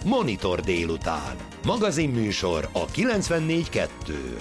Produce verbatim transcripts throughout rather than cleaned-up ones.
Monitor délután. Magazinműsor a kilencvennégy kettőn.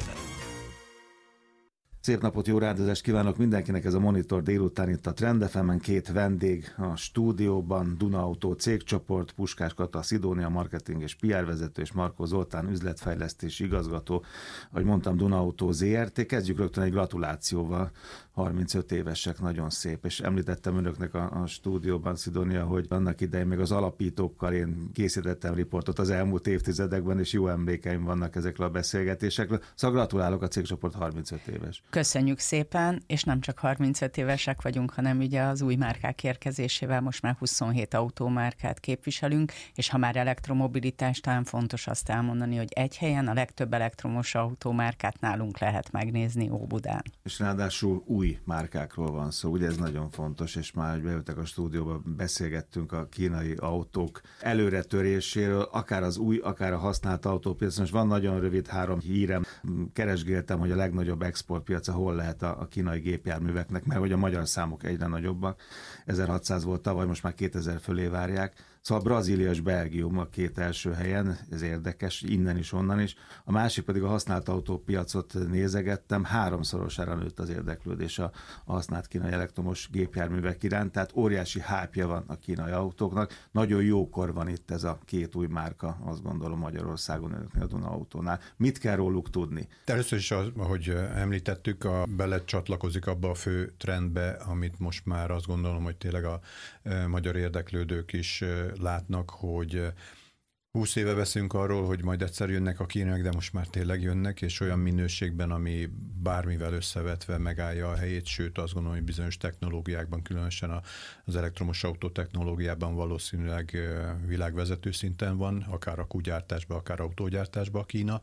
Szép napot, jó rádiózást kívánok mindenkinek, ez a Monitor délután itt a Trend ef emen, két vendég a stúdióban, Duna Auto cégcsoport, Puskás Kata Szidónia marketing és pé er vezető, és Markó Zoltán üzletfejlesztési igazgató, ahogy mondtam, Duna Auto zé er té. Kezdjük rögtön egy gratulációval, harmincöt évesek, nagyon szép, és említettem önöknek a, a stúdióban, Szidónia, hogy annak idején még az alapítókkal én készítettem riportot az elmúlt évtizedekben, és jó emlékeim vannak ezekről a beszélgetésekről. Szóval gratulálok, a cégcsoport harmincöt éves. Köszönjük szépen, és nem csak harmincöt évesek vagyunk, hanem ugye az új márkák érkezésével most már huszonhét autómárkát képviselünk, és ha már elektromobilitás, talán fontos azt elmondani, hogy egy helyen a legtöbb elektromos autómárkát nálunk lehet megnézni Óbudán. És ráadásul új márkákról van szó, ugye ez nagyon fontos, és már, hogy bejöttek a stúdióba, beszélgettünk a kínai autók előretöréséről, akár az új, akár a használt autópiacon, és van nagyon rövid három hírem, keresgéltem, hogy a legnagyobb exportpiac hol lehet a, a kínai gépjárműveknek, mert hogy a magyar számok egyre nagyobbak. ezerhatszáz volt tavaly, most már kétezer fölé várják. Szóval Brazília és Belgium a két első helyen, ez érdekes, innen is, onnan is. A másik pedig a használt autópiacot nézegettem, háromszorosára nőtt az érdeklődés a, a használt kínai elektromos gépjárművek iránt, tehát óriási hype-ja van a kínai autóknak. Nagyon jókor van itt ez a két új márka, azt gondolom Magyarországon, önöknél a Duna Autónál. Mit kell róluk tudni? Először is, az, ahogy említettük, a, belecsatlakozik abba a fő trendbe, amit most már azt gondolom, hogy tényleg a e, magyar érdeklődők is e, látnak, hogy húsz éve beszélünk arról, hogy majd egyszer jönnek a kínaiak, de most már tényleg jönnek, és olyan minőségben, ami bármivel összevetve megállja a helyét, sőt azt gondolom, hogy bizonyos technológiákban, különösen az elektromos autó technológiában valószínűleg világvezető szinten van, akár akkugyártásban, akár autógyártásban Kína,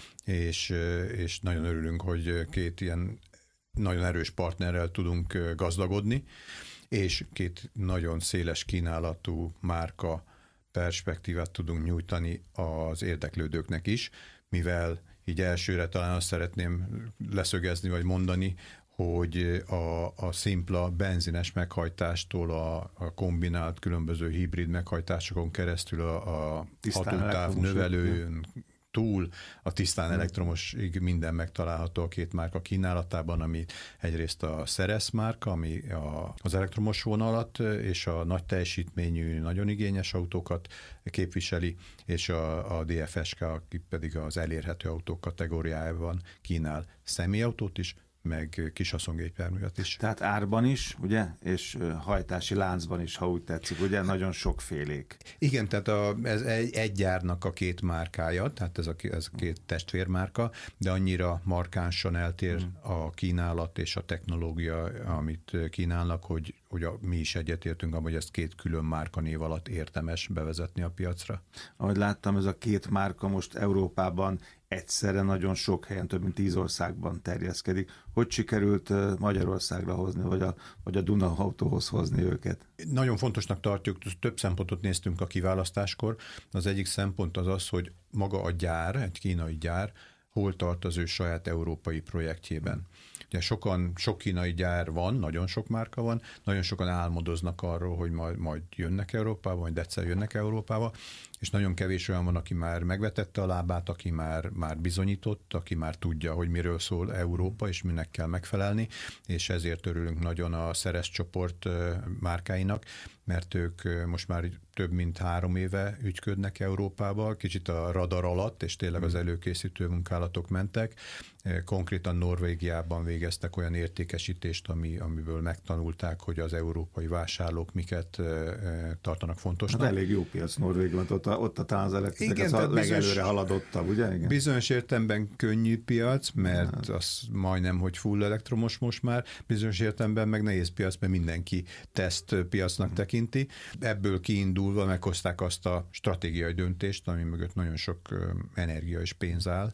és, és nagyon örülünk, hogy két ilyen nagyon erős partnerrel tudunk gazdagodni, és két nagyon széles kínálatú márka perspektívát tudunk nyújtani az érdeklődőknek is, mivel így elsőre talán azt szeretném leszögezni, vagy mondani, hogy a, a szimpla benzines meghajtástól a, a kombinált különböző hibrid meghajtásokon keresztül a, a hatótáv növelőn túl a tisztán elektromosig minden megtalálható a két márka kínálatában, ami egyrészt a Ceres márka, ami a, az elektromos vonalat és a nagy teljesítményű, nagyon igényes autókat képviseli, és a, a dé ef es ká, aki pedig az elérhető autók kategóriájában kínál személyautót is, meg kishaszongépjárművet is. Tehát árban is, ugye, és hajtási láncban is, ha úgy tetszik, ugye, nagyon sokfélék. Igen, tehát a, ez egy, egy gyárnak a két márkája, tehát ez a, ez a két testvérmárka, de annyira markánsan eltér hmm. a kínálat és a technológia, amit kínálnak, hogy, hogy a, mi is egyetértünk, hogy ezt két külön márkanév alatt érdemes bevezetni a piacra. Ahogy láttam, ez a két márka most Európában egyszerre nagyon sok helyen, több mint tíz országban terjeszkedik. Hogy sikerült Magyarországra hozni, vagy a, vagy a Duna Autóhoz hozni őket? Nagyon fontosnak tartjuk, több szempontot néztünk a kiválasztáskor. Az egyik szempont az az, hogy maga a gyár, egy kínai gyár, hol tart az ő saját európai projektjében. Ugye sokan, sok kínai gyár van, nagyon sok márka van, nagyon sokan álmodoznak arról, hogy majd, majd jönnek Európába, majd egyszer jönnek Európába, és nagyon kevés olyan van, aki már megvetette a lábát, aki már, már bizonyított, aki már tudja, hogy miről szól Európa, és minek kell megfelelni, és ezért örülünk nagyon a Ceres csoport márkáinak, mert ők most már több mint három éve ügyködnek Európába, kicsit a radar alatt, és tényleg az előkészítő munkálatok mentek. Konkrétan Norvégiában végeztek olyan értékesítést, ami, amiből megtanulták, hogy az európai vásárlók miket tartanak fontosnak. Hát elég jó piac Norvégiában, ott, ott a talán az elektronikus a legelőre haladottabb, ugye? Igen. Bizonyos értelemben könnyű piac, mert hát. az majdnem, hogy full elektromos most már, bizonyos értelemben meg nehéz piac, mert mindenki tesztpiacnak hmm. tekinti. Ebből kiindulva meghozták azt a stratégiai döntést, ami mögött nagyon sok energia és pénz áll,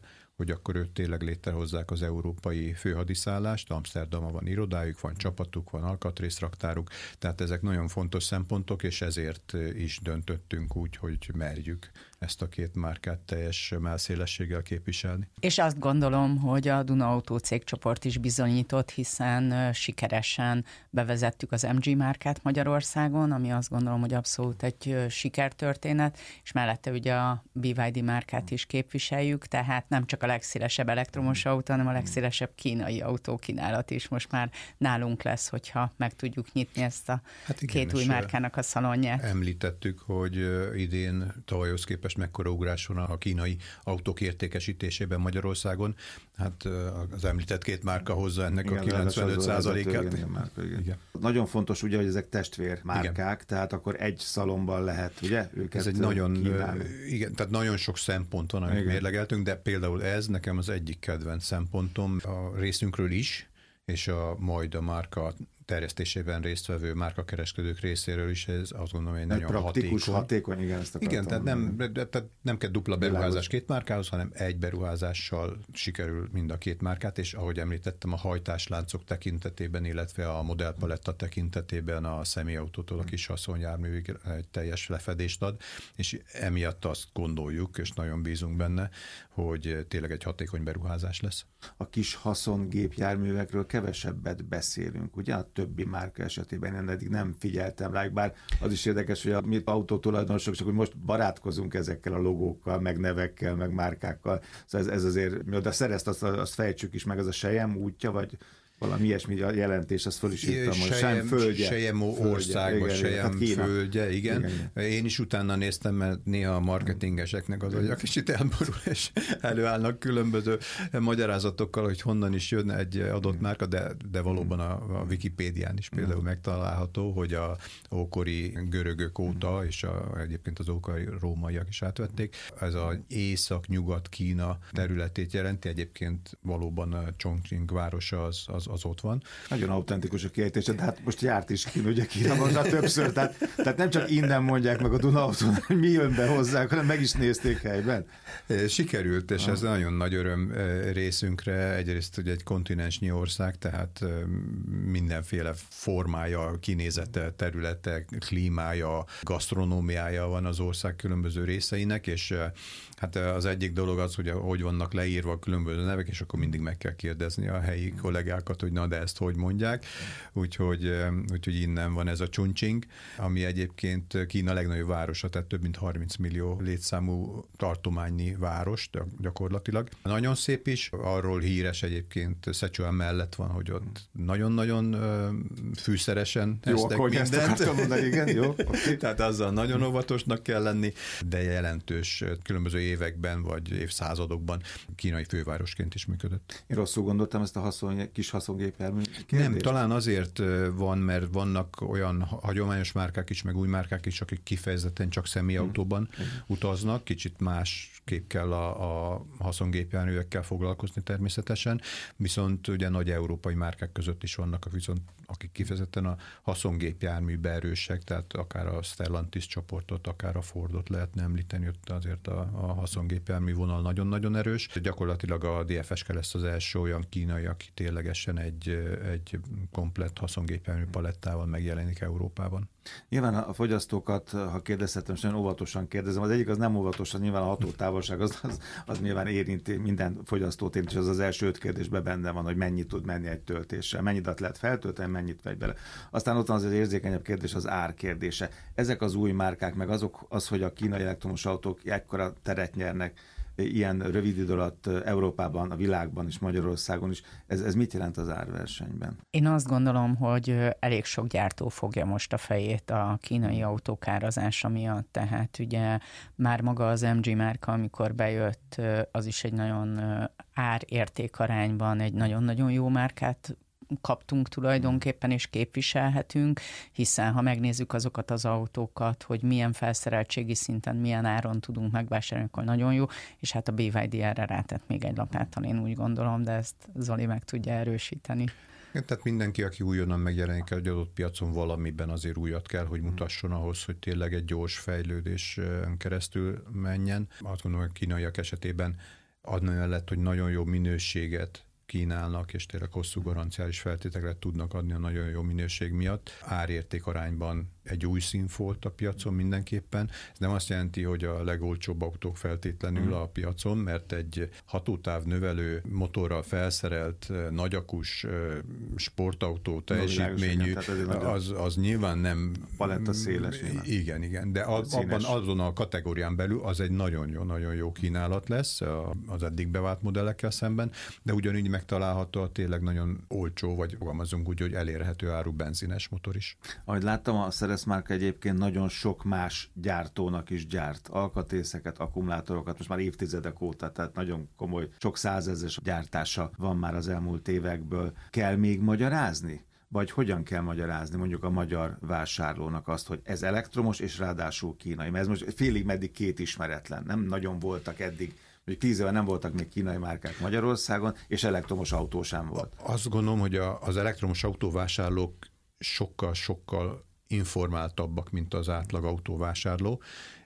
hogy akkor őt tényleg létrehozzák az európai főhadiszállást, Amsterdamban van irodájuk, van csapatuk, van alkatrészraktáruk, tehát ezek nagyon fontos szempontok, és ezért is döntöttünk úgy, hogy merjük ezt a két márkát teljes mellszélességgel képviselni. És azt gondolom, hogy a Duna Autó cégcsoport is bizonyított, hiszen sikeresen bevezettük az em gé márkát Magyarországon, ami azt gondolom, hogy abszolút egy sikertörténet, és mellette ugye a bé vé dé márkát is képviseljük, tehát nem csak a legszélesebb elektromos autó, hanem a legszélesebb kínai autókínálat is most már nálunk lesz, hogyha meg tudjuk nyitni ezt a hát igen, két új márkának a szalonját. Említettük, hogy idén tavalyhoz képest mekkora ugrás van a kínai autók értékesítésében Magyarországon. Hát az említett két márka hozza ennek igen, a kilencvenöt százalékát. Nagyon fontos ugye, hogy ezek testvér márkák, igen. Tehát akkor egy szalonban lehet, ugye? Őket ez egy nagyon, igen, tehát nagyon sok szempont van, amit igen. mérlegeltünk, de például ez nekem az egyik kedvenc szempontom a részünkről is, és a majd a márka terjesztésében résztvevő márkakereskedők részéről is, ez azt gondolom, hogy nagyon praktikus, hatékony. hatékony, igen, ezt igen, tehát nem, tehát nem kell dupla beruházás két márkához, hanem egy beruházással sikerül mind a két márkát, és ahogy említettem, a hajtásláncok tekintetében, illetve a modellpaletta tekintetében a személyautótól a kis haszonjárművig egy teljes lefedést ad, és emiatt azt gondoljuk, és nagyon bízunk benne, hogy tényleg egy hatékony beruházás lesz. A kis haszongépjárművekről kevesebbet beszélünk, ugye? A többi márka esetében én eddig nem figyeltem rá, bár az is érdekes, hogy a mi autótulajdonosok csak hogy most barátkozunk ezekkel a logókkal, meg nevekkel, meg márkákkal. Szóval ez, ez azért, de szerezt azt, azt fejtsük is meg, az a Sejem útja, vagy valami ilyesmi a jelentés, azt föl is írtam, hogy Sejem földje. Sejem országban, Sejem földje, igen. igen. Én is utána néztem, mert néha a marketingeseknek az agyak kicsit elborul, és előállnak különböző magyarázatokkal, hogy honnan is jön egy adott márka, de, de valóban a, a Wikipédián is például megtalálható, hogy a ókori görögök óta, és a, egyébként az ókori rómaiak is átvették, ez az észak-nyugat Kína területét jelenti, egyébként valóban a Chongqing városa az, az az ott van. Nagyon autentikus a kiejtése, de hát most járt is Kína, ugye Kínában többször, tehát, tehát nem csak innen mondják meg a Duna Autón, hogy mi jön be hozzá, hanem meg is nézték helyben. Sikerült, és ah. ez nagyon nagy öröm részünkre. Egyrészt ugye egy kontinensnyi ország, tehát mindenféle formája, kinézete, területe, klímája, gasztronómiája van az ország különböző részeinek, és hát az egyik dolog az, hogy hogy vannak leírva a különböző nevek, és akkor mindig meg kell kérdezni a helyi kollégákat, hogy na, de ezt hogy mondják. Úgyhogy, úgyhogy innen van ez a Chongqing, ami egyébként Kína legnagyobb városa, tehát több mint harminc millió létszámú tartományi város gyakorlatilag. Nagyon szép is, arról híres egyébként Szecsuan mellett van, hogy ott nagyon-nagyon fűszeresen esztek jó, mindent. Mondani, igen, jó, okay. Tehát azzal nagyon óvatosnak kell lenni, de jelentős különböző években vagy évszázadokban kínai fővárosként is működött. Én rosszul gondoltam ezt a haszon, kis haszongépjármű kérdést? Nem, talán azért van, mert vannak olyan hagyományos márkák is, meg új márkák is, akik kifejezetten csak személyautóban hmm. utaznak, kicsit másképp kell a, a haszongépjárművekkel foglalkozni természetesen, viszont ugye nagy európai márkák között is vannak, viszont akik kifejezetten a haszongépjárműbe erősek, tehát akár a Stellantis csoportot, akár a Fordot lehetne említeni, ott azért a, a haszongépjármű vonal nagyon-nagyon erős. Gyakorlatilag a dé ef es ká lesz az első olyan kínai, aki ténylegesen egy, egy komplett haszongépjármű palettával megjelenik Európában. Nyilván a fogyasztókat, ha kérdezhetem, és nagyon óvatosan kérdezem, az egyik az nem óvatosan, nyilván a hatótávolság az, az, az nyilván érinti minden fogyasztót, és az az első öt kérdésben benne van, hogy mennyit tud menni egy töltéssel, mennyit lehet feltölteni, mennyit vegy bele. Aztán ott van az az érzékenyebb kérdés, az ár kérdése. Ezek az új márkák, meg azok, az, hogy a kínai elektromos autók ekkora teret nyernek, ilyen rövid idő alatt Európában, a világban és Magyarországon is. Ez, ez mit jelent az árversenyben? Én azt gondolom, hogy elég sok gyártó fogja most a fejét a kínai autók árazása miatt, tehát ugye már maga az em gé márka, amikor bejött, az is egy nagyon ár-érték arányban egy nagyon-nagyon jó márkát kaptunk tulajdonképpen, és képviselhetünk, hiszen ha megnézzük azokat az autókat, hogy milyen felszereltségi szinten, milyen áron tudunk megvásárolni, akkor nagyon jó, és hát a bé vé dé erre rátett még egy lapáttal, én úgy gondolom, de ezt Zoli meg tudja erősíteni. Tehát mindenki, aki újonnan megjelenik egy adott piacon, valamiben azért újat kell, hogy mutasson ahhoz, hogy tényleg egy gyors fejlődés keresztül menjen. Azt gondolom, hogy kínaiak esetében amellett, hogy nagyon jó minőséget kínálnak, és tényleg hosszú garanciális feltételeket tudnak adni a nagyon jó minőség miatt. Árérték arányban egy új színfolt a piacon mindenképpen. Ez nem azt jelenti, hogy a legolcsóbb autók feltétlenül mm. a piacon, mert egy hatótáv növelő motorral felszerelt nagyakus sportautó teljesítményű, az, az nyilván nem... Paletta széles. Nyilván. Igen, igen, de a, abban azon a kategórián belül az egy nagyon jó, nagyon jó kínálat lesz az eddig bevált modellekkel szemben, de ugyanígy megtalálható a tényleg nagyon olcsó, vagy fogalmazunk úgy, hogy elérhető áru benzines motor is. Ahogy láttam, a Ceres márka egyébként nagyon sok más gyártónak is gyárt alkatrészeket, akkumulátorokat, most már évtizedek óta, tehát nagyon komoly, sok százezres gyártása van már az elmúlt évekből. Kell még magyarázni? Vagy hogyan kell magyarázni mondjuk a magyar vásárlónak azt, hogy ez elektromos és ráadásul kínai? Mert ez most félig meddig két ismeretlen. Nem nagyon voltak eddig, hogy tíz éve nem voltak még kínai márkák Magyarországon, és elektromos autó sem volt. Azt gondolom, hogy a, az elektromos autóvásárlók sokkal-sokkal informáltabbak, mint az átlag autóvásárló,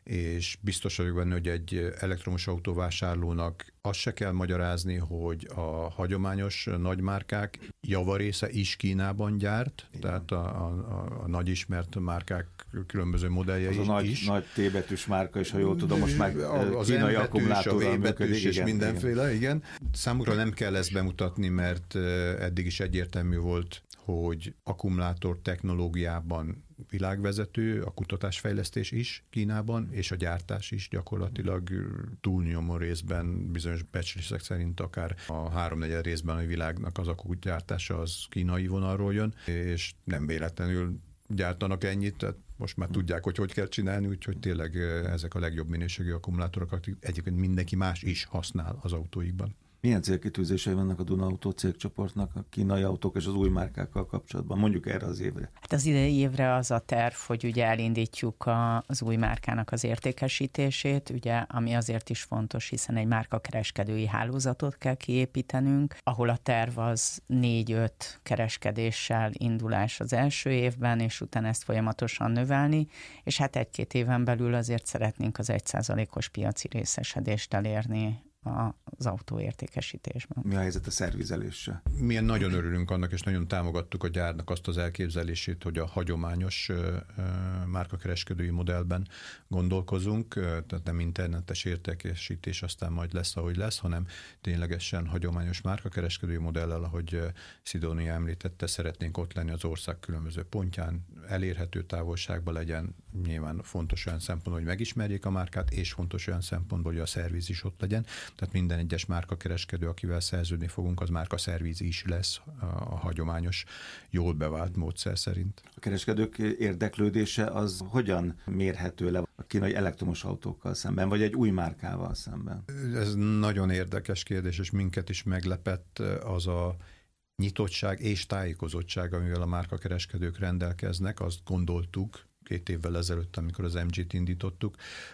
és biztos vagyok benne, hogy egy elektromos autóvásárlónak azt se kell magyarázni, hogy a hagyományos nagymárkák javarésze is Kínában gyárt, igen. Tehát a, a, a nagy ismert márkák különböző modelljei az a nagy, is. nagy T-betűs márka is, ha jól tudom, most már az kínai akkumulátorral a V-betűs és igen, mindenféle, igen. igen. Számukra nem kell ezt bemutatni, mert eddig is egyértelmű volt, hogy akkumulátor technológiában világvezető, a kutatásfejlesztés is Kínában, és a gyártás is gyakorlatilag túlnyomó részben, bizonyos becslések szerint akár a háromnegyed részben a világnak az akkugyártása az kínai vonalról jön, és nem véletlenül gyártanak ennyit, tehát most már tudják, hogy hogy kell csinálni, úgyhogy tényleg ezek a legjobb minőségű akkumulátorok, akik egyébként mindenki más is használ az autóikban. Milyen célkitűzései vannak a Duna Autó cégcsoportnak a kínai autók és az új márkákkal kapcsolatban? Mondjuk erre az évre. Hát az idei évre az a terv, hogy ugye elindítjuk a, az új márkának az értékesítését, ugye, ami azért is fontos, hiszen egy márkakereskedői hálózatot kell kiépítenünk, ahol a terv az négy-öt kereskedéssel indulás az első évben, és utána ezt folyamatosan növelni, és hát egy-két éven belül azért szeretnénk az egy százalékos piaci részesedést elérni az autóértékesítésben. Mi a helyzet a szervizeléssel? Milyen nagyon örülünk annak, és nagyon támogattuk a gyárnak azt az elképzelését, hogy a hagyományos márkakereskedői modellben gondolkozunk, tehát nem internetes értékesítés, aztán majd lesz, ahogy lesz, hanem ténylegesen hagyományos márkakereskedői modellel, ahogy Szidónia említette, szeretnénk ott lenni az ország különböző pontján, elérhető távolságban legyen, nyilván fontos olyan szempontból, hogy megismerjék a márkát, és fontos olyan szempontból, hogy a szerviz is ott legyen. Tehát minden egyes márkakereskedő, akivel szerződni fogunk, az márkaszerviz is lesz a hagyományos, jól bevált módszer szerint. A kereskedők érdeklődése az hogyan mérhető le a kínai elektromos autókkal szemben, vagy egy új márkával szemben? Ez nagyon érdekes kérdés, és minket is meglepett az a nyitottság és tájékozottság, amivel a márkakereskedők rendelkeznek. Azt gondoltuk két évvel ezelőtt, amikor az em gét indítottuk,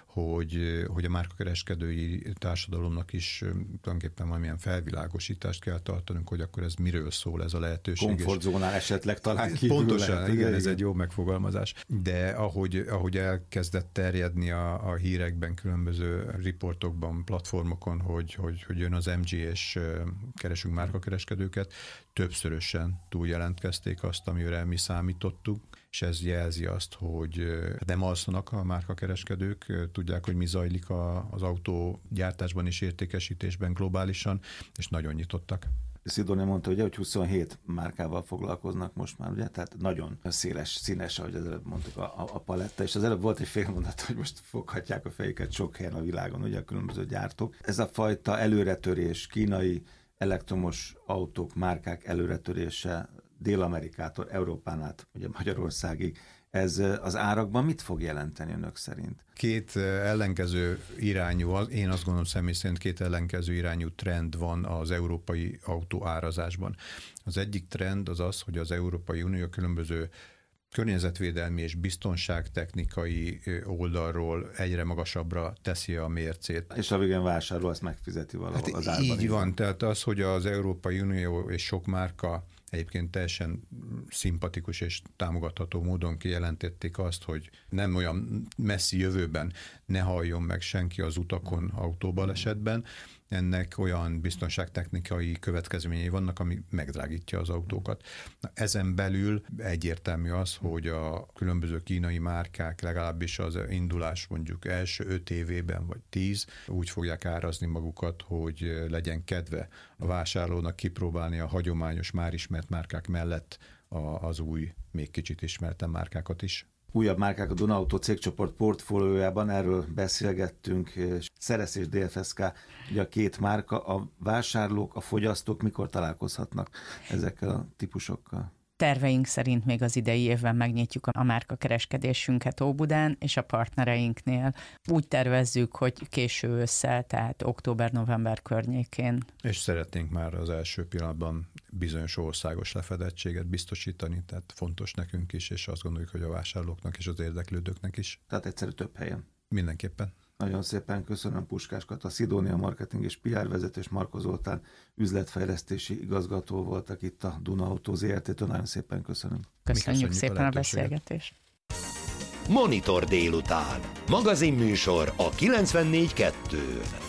hogy, hogy a márkakereskedői társadalomnak is tulajdonképpen valamilyen felvilágosítást kell tartanunk, hogy akkor ez miről szól ez a lehetőség. Komfortzónál esetleg talán kívül pontosan, lehet. Igen, igen, ez egy jó megfogalmazás. De ahogy, ahogy elkezdett terjedni a, a hírekben, különböző riportokban, platformokon, hogy, hogy, hogy jön az em gé és keresünk márkakereskedőket, többszörösen túljelentkezték azt, amire mi számítottuk, és ez jelzi azt, hogy nem alszanak a márkakereskedők, tudják, hogy mi zajlik a, az autógyártásban és értékesítésben globálisan, és nagyon nyitottak. Szidónia mondta, ugye, hogy huszonhét márkával foglalkoznak most már, ugye, tehát nagyon széles, színes, ahogy az előbb mondtuk, a, a paletta, és az előbb volt egy fél mondat, hogy most foghatják a fejüket sok helyen a világon, ugye, a különböző gyártók. Ez a fajta előretörés, kínai elektromos autók, márkák előretörése Dél-Amerikától Európán át, ugye Magyarországig, ez az árakban mit fog jelenteni önök szerint? Két ellenkező irányú, én azt gondolom személy szerint két ellenkező irányú trend van az európai autó árazásban. Az egyik trend az az, hogy az Európai Unió különböző környezetvédelmi és biztonságtechnikai oldalról egyre magasabbra teszi a mércét. És a végén vásárló azt megfizeti valahol hát az árban. Így van, tehát az, hogy az Európai Unió és sok márka egyébként teljesen szimpatikus és támogatható módon kijelentették azt, hogy nem olyan messzi jövőben ne halljon meg senki az utakon autóbalesetben. Ennek olyan biztonságtechnikai következményei vannak, ami megdrágítja az autókat. Na, ezen belül egyértelmű az, hogy a különböző kínai márkák legalábbis az indulás mondjuk első öt évében vagy tíz úgy fogják árazni magukat, hogy legyen kedve a vásárlónak kipróbálni a hagyományos, már ismert márkák mellett az új, még kicsit ismerten márkákat is. Újabb márkák a Duna Auto cégcsoport portfóliójában, erről beszélgettünk. Szeresz és dé ef es ká, ugye a két márka, a vásárlók, a fogyasztók mikor találkozhatnak ezekkel a típusokkal? Terveink szerint még az idei évben megnyitjuk a márkakereskedésünket Óbudán, és a partnereinknél úgy tervezzük, hogy késő ősszel, tehát október-november környékén. És szeretnénk már az első pillanatban bizonyos országos lefedettséget biztosítani, tehát fontos nekünk is, és azt gondoljuk, hogy a vásárlóknak és az érdeklődőknek is. Tehát egyszerű több helyen. Mindenképpen. Nagyon szépen köszönöm Puskás Kata, Szidónia marketing és pé er vezető, és Marko Zoltán üzletfejlesztési igazgató voltak itt a Duna Auto zé er té-től. Nagyon szépen köszönöm. Köszönjük szépen a, a beszélgetést. Monitor délután. Magazinműsor a kilencvennégy kettőn.